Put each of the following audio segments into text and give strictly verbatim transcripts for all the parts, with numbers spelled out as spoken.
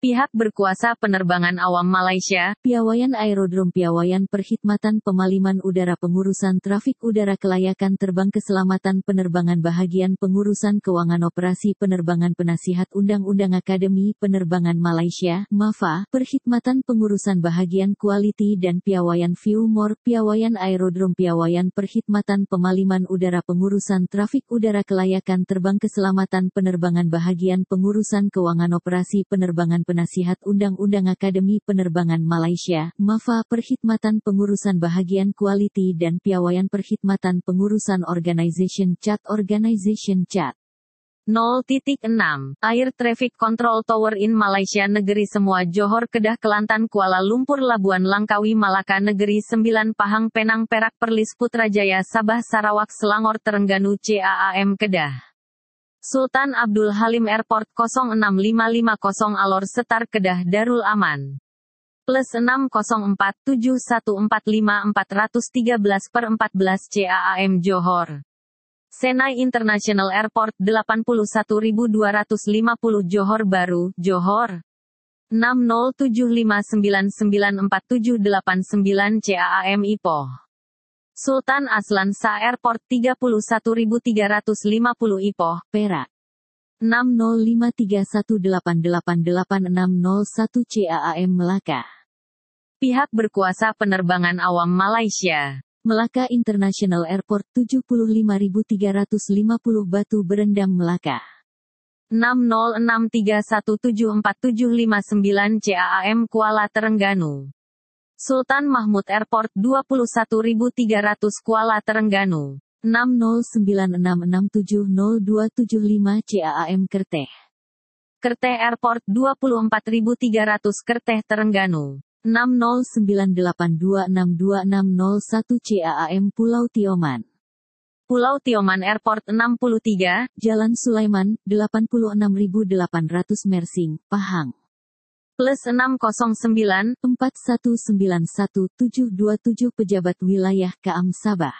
Pihak berkuasa penerbangan awam Malaysia, Piawaian Aerodrom Piawaian Perkhidmatan Pemaliman Udara Pengurusan Trafik Udara Kelayakan Terbang Keselamatan Penerbangan Bahagian Pengurusan Keuangan Operasi Penerbangan Penasihat Undang-Undang Akademi Penerbangan Malaysia, MAFA, Perkhidmatan Pengurusan Bahagian Kualiti dan Piawaian Fuel Piawaian Aerodrom Piawaian Perkhidmatan Pemaliman Udara Pengurusan Trafik Udara Kelayakan Terbang Keselamatan Penerbangan Bahagian Pengurusan Keuangan Operasi Penerbangan Penasihat Undang-Undang Akademi Penerbangan Malaysia, MAFA Perkhidmatan Pengurusan Bahagian Kualiti dan Piawaian Perkhidmatan Pengurusan Organisation C A T Organization C A T. nol titik enam Air Traffic Control Tower in Malaysia Negeri Semua Johor Kedah Kelantan Kuala Lumpur Labuan Langkawi Malaka Negeri Sembilan Pahang Penang Perak Perlis Putrajaya Sabah Sarawak Selangor Terengganu C A A M Kedah Sultan Abdul Halim Airport nol enam lima lima nol Alor Setar Kedah Darul Aman plus enam nol empat tujuh satu empat lima empat tiga belas per empat belas C A A M Johor Senai International Airport delapan puluh satu ribu dua ratus lima puluh Johor Baru, Johor enam nol tujuh lima sembilan sembilan empat tujuh delapan sembilan C A A M Ipoh Sultan Aslan Shah Airport tiga puluh satu ribu tiga ratus lima puluh Ipoh, Perak enam nol lima tiga satu delapan delapan delapan enam nol satu C A A M Melaka. Pihak berkuasa penerbangan awam Malaysia, Melaka International Airport tujuh puluh lima ribu tiga ratus lima puluh Batu Berendam Melaka. enam nol enam tiga satu tujuh empat tujuh lima sembilan C A A M Kuala Terengganu. Sultan Mahmud Airport dua puluh satu ribu tiga ratus Kuala Terengganu. enam nol sembilan enam enam tujuh nol dua tujuh lima C A A M Kerteh. Kerteh Airport dua puluh empat ribu tiga ratus Kerteh Terengganu. enam nol sembilan delapan dua enam dua enam nol satu C A A M Pulau Tioman. Pulau Tioman Airport enam puluh tiga, Jalan Sulaiman, delapan puluh enam ribu delapan ratus Mersing, Pahang. Plus enam nol sembilan, empat satu sembilan satu tujuh dua tujuh Pejabat Wilayah K A M Sabah.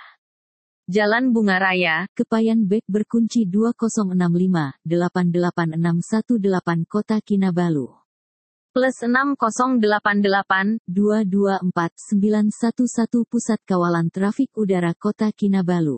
Jalan Bunga Raya, Kepayan Bek berkunci dua nol enam lima, delapan delapan enam satu delapan Kota Kinabalu. Plus enam nol delapan delapan, dua dua empat sembilan satu satu Pusat Kawalan Trafik Udara Kota Kinabalu.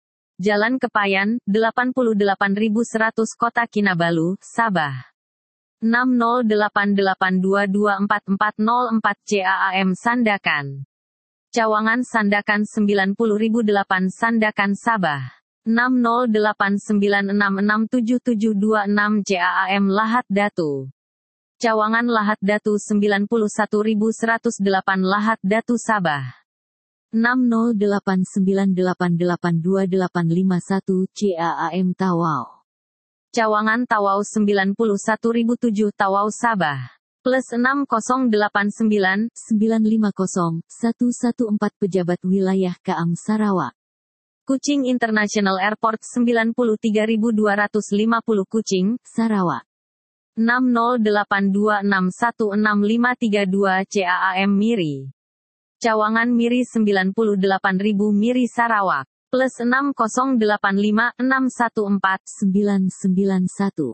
Jalan Kepayan, delapan puluh delapan ribu seratus Kota Kinabalu, Sabah. enam nol delapan delapan dua dua empat empat nol empat C A A M Sandakan. Cawangan Sandakan sembilan puluh ribu delapan Sandakan Sabah. enam nol delapan sembilan enam enam tujuh tujuh dua enam C A A M Lahad Datu. Cawangan Lahad Datu sembilan puluh satu ribu seratus delapan Lahad Datu Sabah. enam nol delapan sembilan delapan delapan dua delapan lima satu C A A M Tawau. Cawangan Tawau sembilan puluh satu ribu tujuh Tawau Sabah. Plus enam nol delapan sembilan, sembilan lima nol, satu satu empat Pejabat Wilayah K A M Sarawak. Kuching International Airport sembilan puluh tiga ribu dua ratus lima puluh Kuching, Sarawak. enam nol delapan dua enam satu enam lima tiga dua C A A M Miri. Cawangan Miri sembilan puluh delapan ribu Miri Sarawak. Plus enam nol delapan lima enam satu empat sembilan sembilan satu.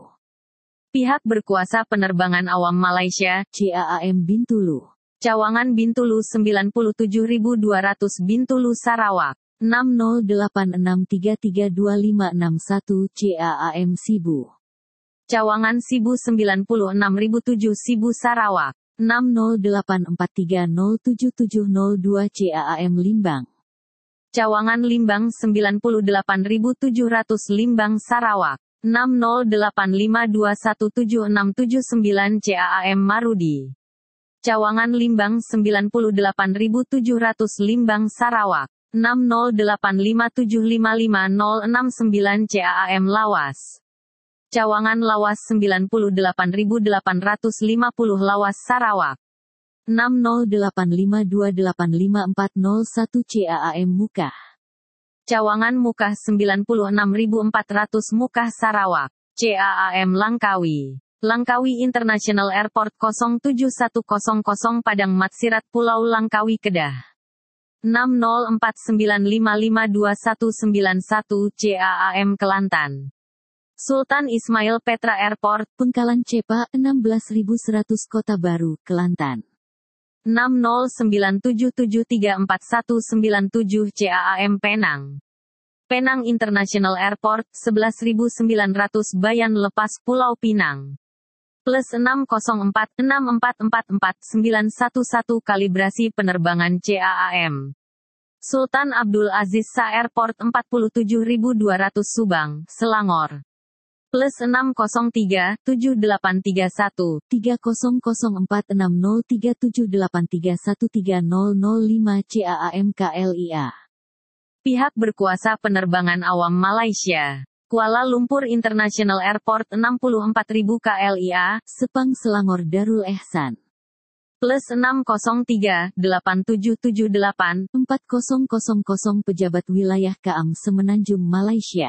Pihak berkuasa penerbangan awam Malaysia, C A A M Bintulu. Cawangan Bintulu sembilan puluh tujuh ribu dua ratus Bintulu Sarawak. enam nol delapan enam tiga tiga dua lima enam satu C A A M Sibu. Cawangan Sibu sembilan puluh enam ribu tujuh Sibu Sarawak. enam nol delapan empat tiga nol tujuh tujuh nol dua C A A M Limbang. Cawangan Limbang sembilan puluh delapan ribu tujuh ratus Limbang Sarawak. enam nol delapan lima dua satu tujuh enam tujuh sembilan C A A M Marudi. Cawangan Limbang sembilan puluh delapan ribu tujuh ratus Limbang Sarawak. enam nol delapan lima tujuh lima lima nol enam sembilan C A A M Lawas. Cawangan Lawas sembilan puluh delapan ribu delapan ratus lima puluh Lawas Sarawak. enam nol delapan lima dua delapan lima empat nol satu C A A M Mukah. Cawangan Mukah sembilan puluh enam ribu empat ratus Mukah Sarawak. C A A M Langkawi. Langkawi International Airport nol tujuh satu nol nol Padang Matsirat Pulau Langkawi Kedah. enam nol empat sembilan lima lima dua satu sembilan satu C A A M Kelantan. Sultan Ismail Petra Airport, Pengkalan Cepa, enam belas ribu seratus Kota Baru, Kelantan. enam nol sembilan tujuh tujuh tiga empat satu sembilan tujuh C A A M Penang. Penang International Airport, sebelas ribu sembilan ratus Bayan Lepas Pulau Pinang. Plus enam nol empat enam empat empat empat sembilan satu satu kalibrasi penerbangan C A A M. Sultan Abdul Aziz Shah Airport empat puluh tujuh ribu dua ratus Subang, Selangor. Plus enam nol tiga tujuh delapan tiga satu tiga nol nol empat enam nol tiga tujuh delapan tiga satu tiga nol nol lima C A A M K L I A. Pihak berkuasa penerbangan awam Malaysia. Kuala Lumpur International Airport enam puluh empat ribu K L I A, Sepang Selangor Darul Ehsan. Plus enam nol tiga delapan tujuh tujuh delapan empat nol nol nol Pejabat Wilayah K A M Semenanjung Malaysia.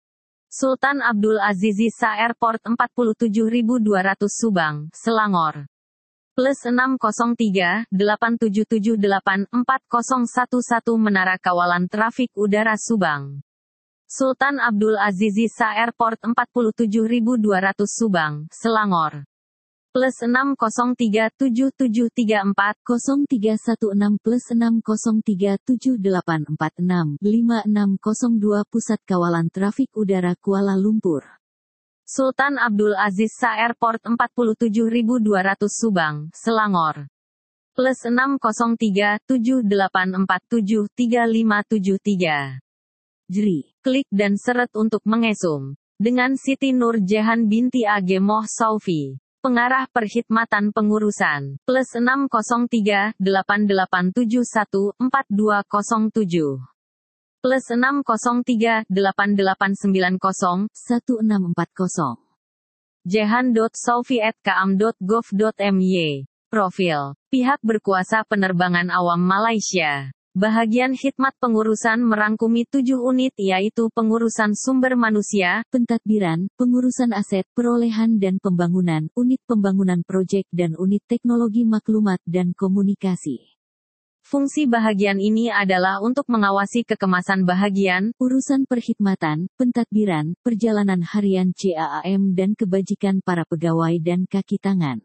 Sultan Abdul Aziz Shah Airport empat puluh tujuh ribu dua ratus Subang, Selangor. Plus enam nol tiga delapan tujuh tujuh delapan empat nol satu satu Menara Kawalan Trafik Udara Subang. Sultan Abdul Aziz Shah Airport empat puluh tujuh ribu dua ratus Subang, Selangor. Plus enam nol tiga tujuh tujuh tiga empat nol tiga satu enam plus enam nol tiga tujuh delapan empat enam lima enam nol dua Pusat Kawalan Trafik Udara Kuala Lumpur. Sultan Abdul Aziz Shah Airport empat puluh tujuh ribu dua ratus Subang, Selangor. Plus enam nol tiga tujuh delapan empat tujuh tiga lima tujuh tiga. Jri. Klik dan seret untuk mengesum. Dengan Siti Nur Jehan binti A G Moh Saufi. Pengarah Perkhidmatan Pengurusan. Plus enam nol tiga delapan delapan tujuh satu empat dua nol tujuh. Plus enam nol tiga delapan delapan sembilan nol satu enam empat nol. jehan dot saufi at k a m dot gov dot m y. Profil. Pihak berkuasa penerbangan awam Malaysia. Bahagian khidmat pengurusan merangkumi tujuh unit yaitu pengurusan sumber manusia, pentadbiran, pengurusan aset, perolehan dan pembangunan, unit pembangunan proyek dan unit teknologi maklumat dan komunikasi. Fungsi bahagian ini adalah untuk mengawasi kekemasan bahagian, urusan perkhidmatan, pentadbiran, perjalanan harian C A A M dan kebajikan para pegawai dan kaki tangan.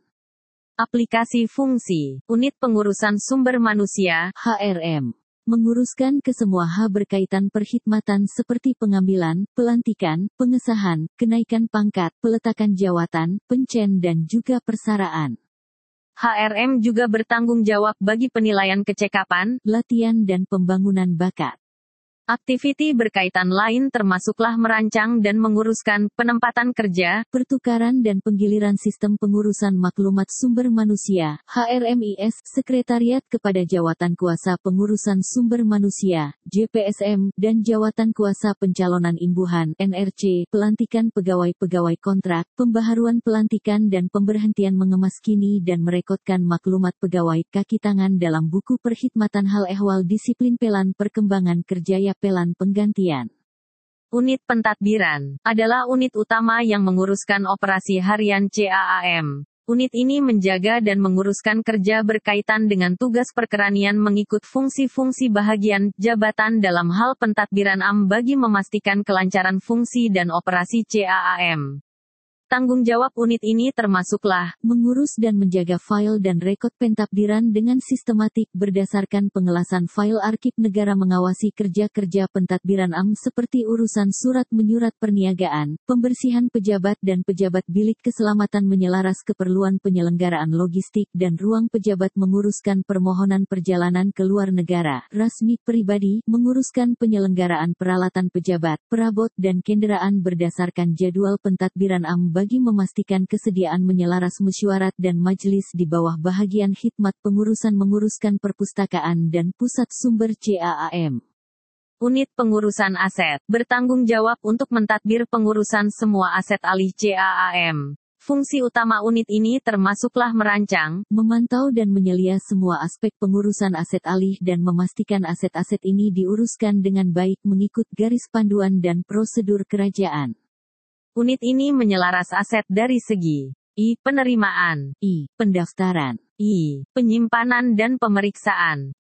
Aplikasi fungsi, unit pengurusan sumber manusia, H R M. Menguruskan ke semua hal berkaitan perkhidmatan seperti pengambilan, pelantikan, pengesahan, kenaikan pangkat, peletakan jawatan, pencen dan juga persaraan. H R M juga bertanggung jawab bagi penilaian kecekapan, latihan dan pembangunan bakat. Aktiviti berkaitan lain termasuklah merancang dan menguruskan penempatan kerja, pertukaran dan penggiliran sistem pengurusan maklumat sumber manusia, H R M I S, Sekretariat kepada Jawatan Kuasa Pengurusan Sumber Manusia, J P S M, dan Jawatan Kuasa Pencalonan Imbuhan, N R C, pelantikan pegawai-pegawai kontrak, pembaharuan pelantikan dan pemberhentian mengemas kini dan merekodkan maklumat pegawai kaki tangan dalam buku perkhidmatan hal ehwal disiplin pelan perkembangan kerja ya pelan penggantian. Unit pentadbiran adalah unit utama yang menguruskan operasi harian C A A M. Unit ini menjaga dan menguruskan kerja berkaitan dengan tugas perkeranian mengikut fungsi-fungsi bahagian jabatan dalam hal pentadbiran A M bagi memastikan kelancaran fungsi dan operasi C A A M. Tanggung jawab unit ini termasuklah mengurus dan menjaga file dan rekod pentadbiran dengan sistematik berdasarkan pengelasan file arsip negara, mengawasi kerja-kerja pentadbiran A M seperti urusan surat menyurat perniagaan, pembersihan pejabat dan pejabat bilik keselamatan, menyelaras keperluan penyelenggaraan logistik dan ruang pejabat, menguruskan permohonan perjalanan ke luar negara, rasmi pribadi, menguruskan penyelenggaraan peralatan pejabat, perabot dan kendaraan berdasarkan jadwal pentadbiran A M bagi memastikan kesediaan menyelaras mesyuarat dan majelis di bawah bahagian khidmat pengurusan, menguruskan perpustakaan dan pusat sumber C A A M. Unit pengurusan aset bertanggung jawab untuk mentadbir pengurusan semua aset alih C A A M. Fungsi utama unit ini termasuklah merancang, memantau dan menyelia semua aspek pengurusan aset alih dan memastikan aset-aset ini diuruskan dengan baik mengikut garis panduan dan prosedur kerajaan. Unit ini menyelaras aset dari segi I. Penerimaan, I. Pendaftaran, I. Penyimpanan dan pemeriksaan, I F.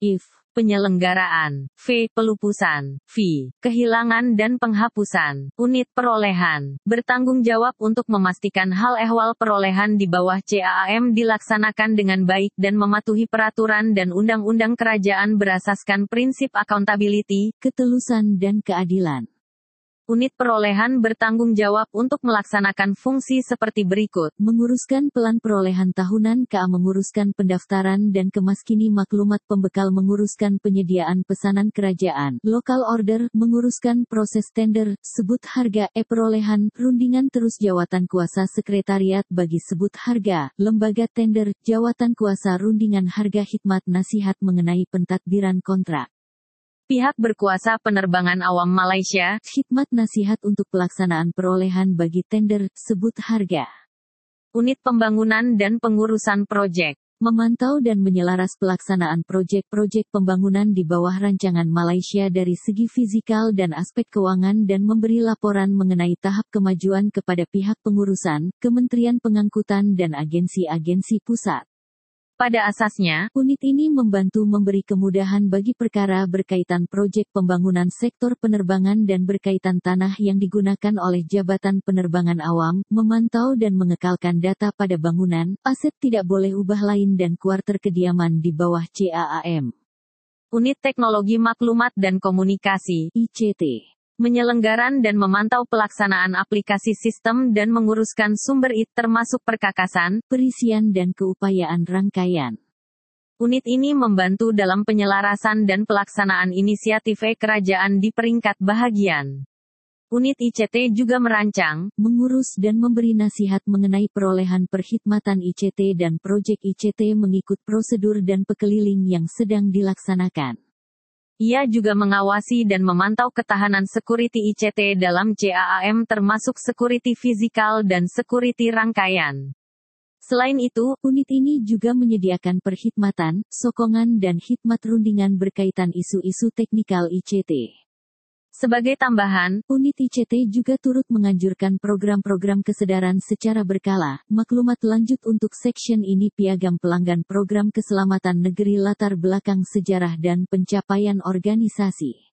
Penyelenggaraan, V. Pelupusan, V. Kehilangan dan penghapusan, unit perolehan, bertanggung jawab untuk memastikan hal ehwal perolehan di bawah C A A M dilaksanakan dengan baik dan mematuhi peraturan dan undang-undang kerajaan berasaskan prinsip accountability, ketelusan dan keadilan. Unit perolehan bertanggung jawab untuk melaksanakan fungsi seperti berikut. Menguruskan pelan perolehan tahunan K A menguruskan pendaftaran dan kemaskini maklumat pembekal menguruskan penyediaan pesanan kerajaan, local order, menguruskan proses tender, sebut harga, e-perolehan, rundingan terus jawatan kuasa sekretariat bagi sebut harga, lembaga tender, jawatan kuasa rundingan harga khidmat nasihat mengenai pentadbiran kontrak. Pihak berkuasa penerbangan awam Malaysia, khidmat nasihat untuk pelaksanaan perolehan bagi tender, sebut harga. Unit pembangunan dan pengurusan proyek. Memantau dan menyelaras pelaksanaan proyek-proyek pembangunan di bawah rancangan Malaysia dari segi fisikal dan aspek keuangan dan memberi laporan mengenai tahap kemajuan kepada pihak pengurusan, Kementerian Pengangkutan dan agensi-agensi pusat. Pada asasnya, unit ini membantu memberi kemudahan bagi perkara berkaitan proyek pembangunan sektor penerbangan dan berkaitan tanah yang digunakan oleh Jabatan Penerbangan Awam, memantau dan mengekalkan data pada bangunan, aset tidak boleh ubah lain dan kuarter kediaman di bawah C A A M. Unit Teknologi Maklumat dan Komunikasi, I C T. Menyelenggaran dan memantau pelaksanaan aplikasi sistem dan menguruskan sumber I T termasuk perkakasan, perisian dan keupayaan rangkaian. Unit ini membantu dalam penyelarasan dan pelaksanaan inisiatif kerajaan di peringkat bahagian. Unit I C T juga merancang, mengurus dan memberi nasihat mengenai perolehan perkhidmatan I C T dan proyek I C T mengikut prosedur dan pekeliling yang sedang dilaksanakan. Ia juga mengawasi dan memantau ketahanan security I C T dalam C A A M termasuk security fisikal dan security rangkaian. Selain itu, unit ini juga menyediakan perkhidmatan, sokongan dan khidmat rundingan berkaitan isu-isu teknikal I C T. Sebagai tambahan, unit I C T juga turut menganjurkan program-program kesedaran secara berkala. Maklumat lanjut untuk section ini piagam pelanggan program keselamatan negeri latar belakang sejarah dan pencapaian organisasi.